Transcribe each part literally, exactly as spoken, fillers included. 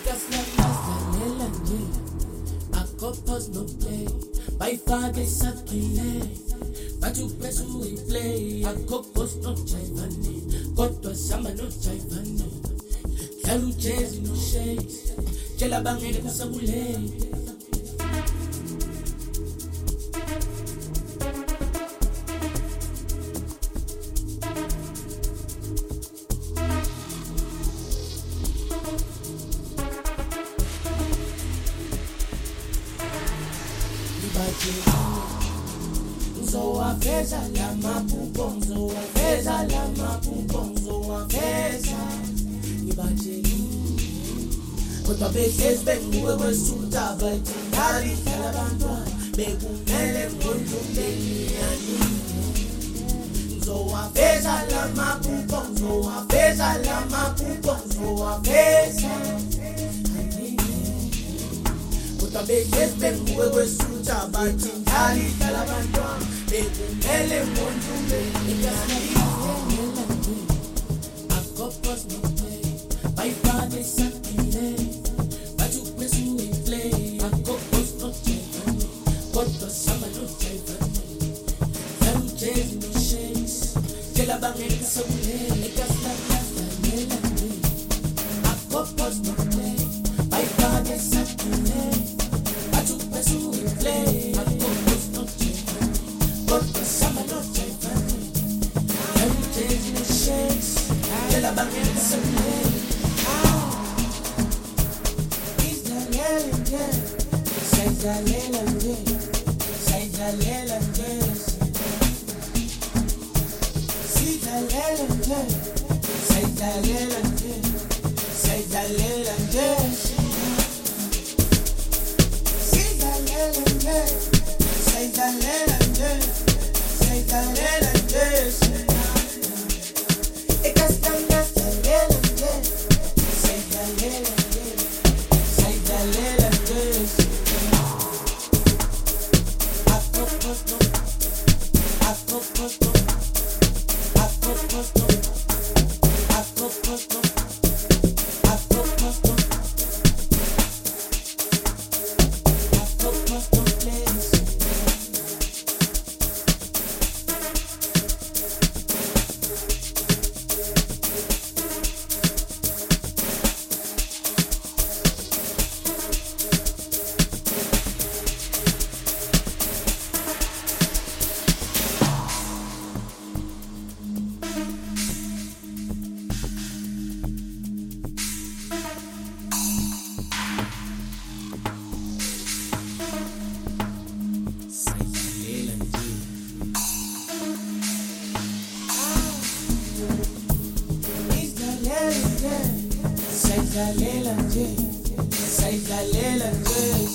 Ikaslalela nje akopos no play bayifake sakile bathi upress uyiplay akopos no jayivane kodwa samba no jayivane dlala ujazz no shakes tshela bangeke kusabulate Nzowafeza la mapupo, nzowafeza la mapupo, nzowafeza Nibajeli Kodwa behlezi benguwe kwesuta bathi ngali dlala abantwana bekumele ngondlumbeni yani Nzowafeza la mapupo, nzowafeza la mapupo, nzowafeza Behlezi benguwe kwesuta bathi ngali dlala abantwana bekumele ngondlumbeni yani Akopos no play bayifake sakile bathi upress uyiplay akopos no jayivane kodwa samba no jayivane dlala ujazz no shakes tshela bangeke kusabulate ikaslalela nje akopos no play bayifake sakile Saydalela nje, saydalela nje, saydalela nje, saydalela nje, saydalela nje, saydalela nje, saydalela nje, saydalela nje, ekastanga saydalela nje, saydalela nje, saydalela nje. Saydalela nje, saydalela nje,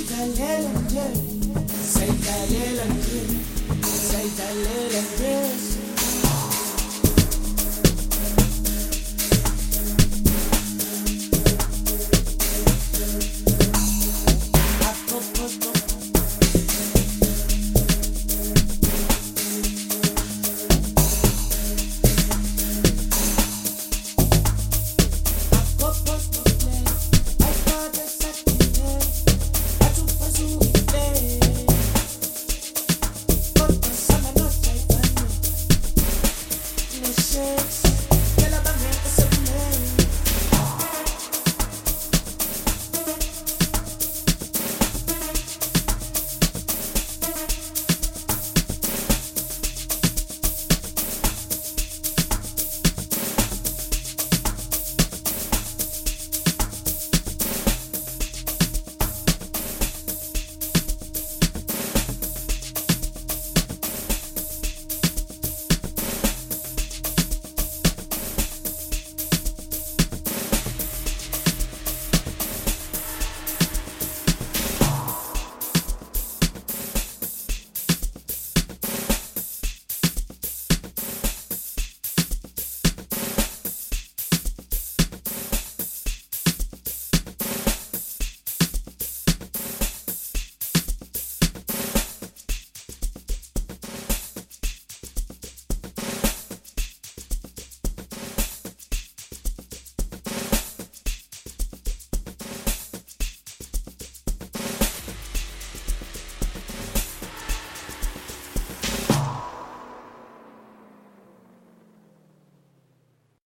saydalela nje, saydalela nje, saydalela nje.